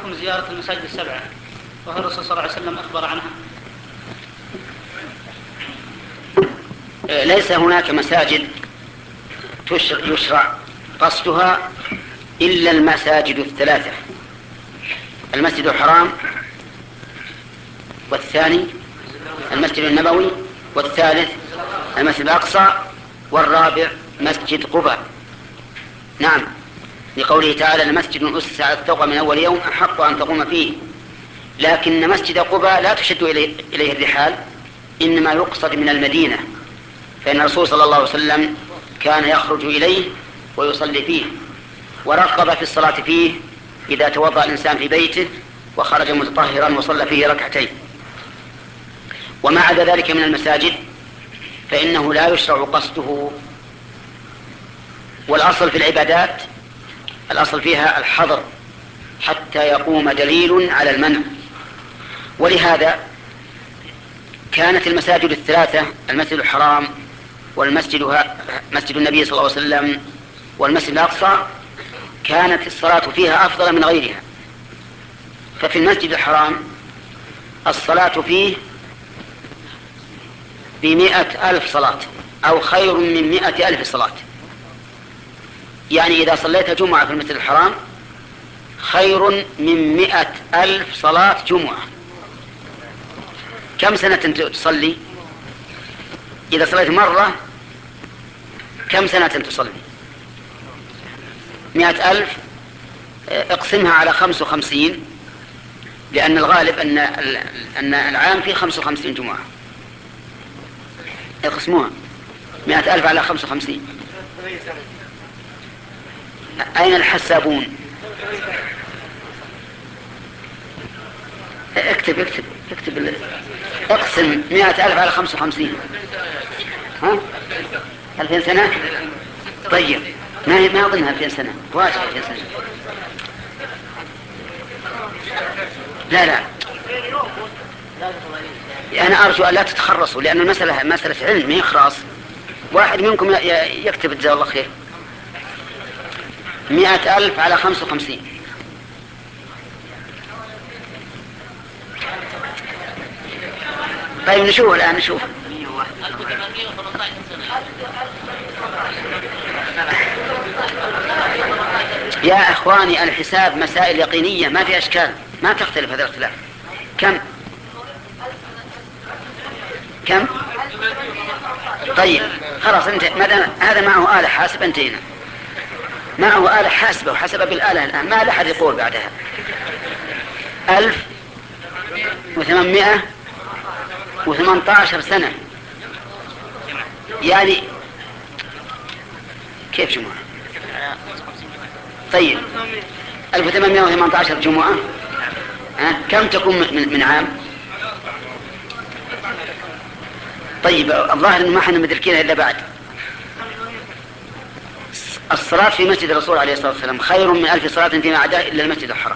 حكم زيارة المساجد السبعة، وهل الرسول صلى الله عليه وسلم أخبر عنها؟ ليس هناك مساجد يشرع قصدها إلا المساجد الثلاثة: المسجد الحرام، والثاني المسجد النبوي، والثالث المسجد الأقصى، والرابع مسجد قباء. نعم، لقوله تعالى: لمسجد أسس على التقوى من أول يوم أحق أن تقوم فيه. لكن مسجد قباء لا تشد إليه الرحال، إنما يقصد من المدينة، فإن الرسول صلى الله عليه وسلم كان يخرج إليه ويصلي فيه، ورغب في الصلاة فيه إذا توضأ الإنسان في بيته وخرج متطهرا وصلى فيه ركعتين. وما عدا ذلك من المساجد فإنه لا يشرع قصده. والأصل في العبادات، الأصل فيها الحظر حتى يقوم دليل على المنع. ولهذا كانت المساجد الثلاثة: المسجد الحرام، مسجد النبي صلى الله عليه وسلم، والمسجد الأقصى، كانت الصلاة فيها أفضل من غيرها. ففي المسجد الحرام الصلاة فيه ب100,000 صلاة، أو خير من 100,000 صلاة. يعني إذا صليت جمعة في المسجد الحرام خير من 100,000 صلاة جمعة. كم سنة تصلي؟ إذا صليت مرة كم سنة تصلي؟ 100,000 اقسمها على 55، لأن الغالب أن العام فيه 55 جمعة. اقسموها 100,000 على 55. أين الحسابون؟ اكتب اقسم 100,000 على 55. ها؟ 2000 سنة؟ طيب، ما أظنها 2000 سنة، واجه 2000 سنة. لا أنا أرجو أن لا تتخرصوا، لأن المسألة مسألة علم، ما يخرص. واحد منكم يكتب جزاه الله خير. 100,000 على 55. طيب نشوف الآن، نشوف. يا إخواني، الحساب مسائل يقينية ما في أشكال، ما تختلف هذا الاختلاف. كم؟ طيب خلاص، انت هذا معه آلة حاسب، انتهينا. معه آلة حاسبة وحسب بالآلة الآن، ما لحد يقول بعدها. 1818 سنة، يعني كيف جمعة؟ طيب 1818 جمعة، كم تكون من عام؟ طيب الظاهر انه ما احنا مدركينها الا بعد. الصلاة في مسجد الرسول عليه الصلاة والسلام خير من 1000 صلاة فيما عداه إلا المسجد الحرام.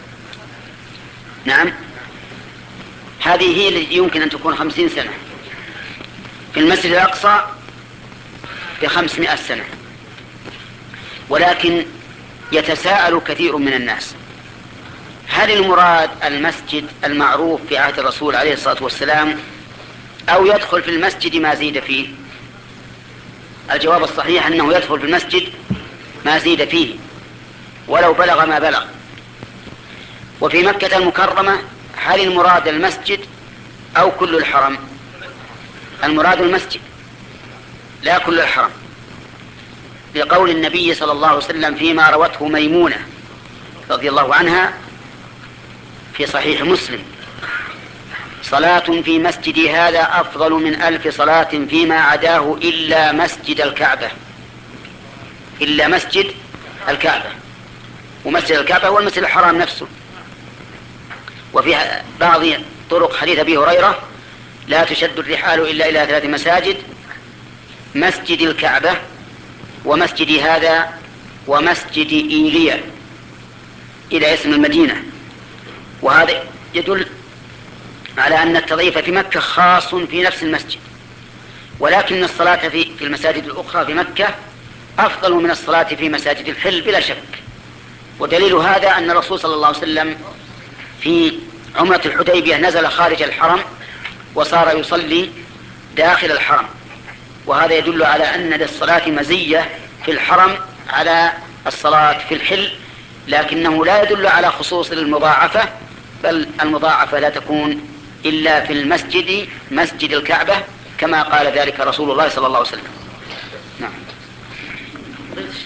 نعم، هذه هي اللي يمكن أن تكون 50 سنة. في المسجد الأقصى ب500 سنة. ولكن يتساءل كثير من الناس: هل المراد المسجد المعروف في عهد الرسول عليه الصلاة والسلام، أو يدخل في المسجد ما زيد فيه؟ الجواب الصحيح أنه يدخل في المسجد ما زيد فيه ولو بلغ ما بلغ. وفي مكة المكرمة هل المراد المسجد أو كل الحرم؟ المراد المسجد لا كل الحرم، لقول النبي صلى الله عليه وسلم فيما روته ميمونة رضي الله عنها في صحيح مسلم: صلاة في مسجدي هذا أفضل من 1000 صلاة فيما عداه إلا مسجد الكعبة. إلا مسجد الكعبة، ومسجد الكعبة هو المسجد الحرام نفسه. وفي بعض طرق حديث أبي هريرة: لا تشد الرحال إلا إلى 3 مساجد: مسجد الكعبة، ومسجد هذا، ومسجد إيليا، إلى اسم المدينة. وهذا يدل على أن التضعيف في مكة خاص في نفس المسجد، ولكن الصلاة في المساجد الأخرى في مكة أفضل من الصلاة في مساجد الحل بلا شك. ودليل هذا أن الرسول صلى الله عليه وسلم في عمرة الحديبية نزل خارج الحرم وصار يصلي داخل الحرم، وهذا يدل على أن للصلاة مزية في الحرم على الصلاة في الحل، لكنه لا يدل على خصوص المضاعفة، بل المضاعفة لا تكون إلا في المسجد، مسجد الكعبة، كما قال ذلك رسول الله صلى الله عليه وسلم. نعم.